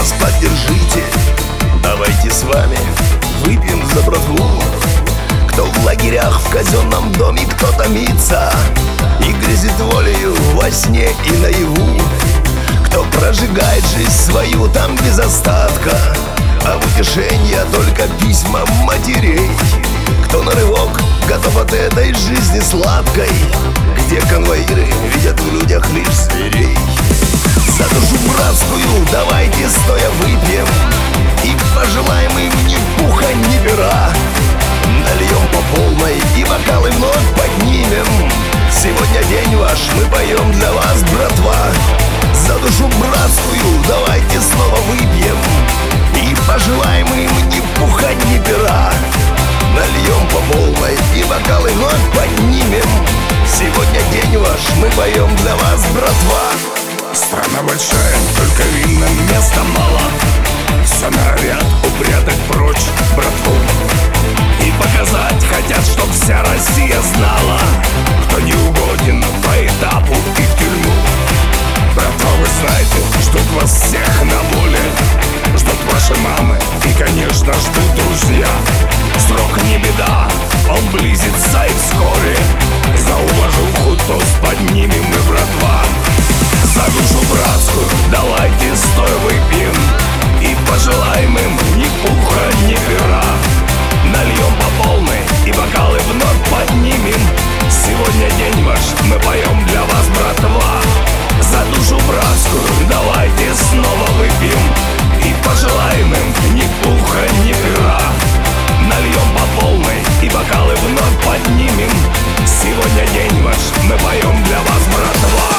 нас поддержите. Давайте с вами выпьем за братву. Кто в лагерях, в казенном доме, кто томится и грезит волею во сне и наяву. Кто прожигает жизнь свою там без остатка, а в утешение только письма матерей. Кто на рывок готов от этой жизни сладкой, где конвоиры видят в людях лишь зверей. За душу братскую давайте стоя выпьем и пожелаем им ни пуха, ни пера. Нальем по полной и бокалы вновь поднимем. Сегодня день ваш, мы поем для вас, братва. За душу братскую давайте снова выпьем и пожелаем им ни пуха, ни пера. Нальем по полной и бокалы вновь поднимем. Сегодня день ваш, мы поем для вас, братва. Страна большая, только винным места мало. Все норовят упрятать прочь братву и показать хотят, чтоб вся Россия знала, кто не угоден по этапу и в тюрьму. Братва, вы знаете, ждут вас всех на воле, ждут ваши мамы и, конечно, ждут друзья. Срок не беда, он близится и вскоре. За уважуху тост поднимем мы, братва. За душу братскую давайте стоя выпьем и пожелаем им ни пуха, ни пера. Нальем по полной и бокалы вновь поднимем. Сегодня день ваш, мы поем для вас, братва. За душу братскую давайте снова выпьем и пожелаем им ни пуха, ни пера. Нальем по полной и бокалы вновь поднимем. Сегодня день ваш, мы поем для вас, братва.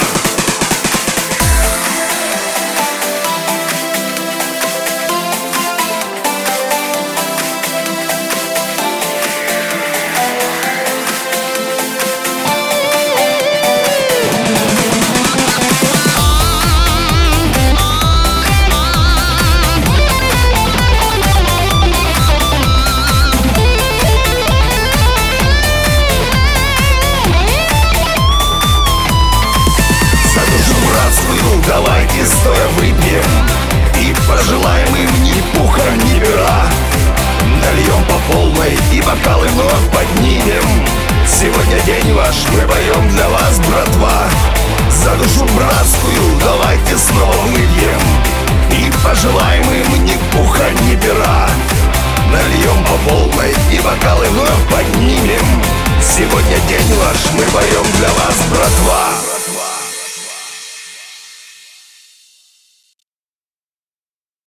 Давайте стоя выпьем и пожелаем им ни пуха, ни пера. Нальем по полной и бокалы вновь поднимем. Сегодня день ваш, мы поем для вас, братва. За душу братскую давайте снова выпьем и пожелаем им ни пуха, ни пера. Нальем по полной и бокалы вновь поднимем. Сегодня день ваш, мы поем для вас, братва.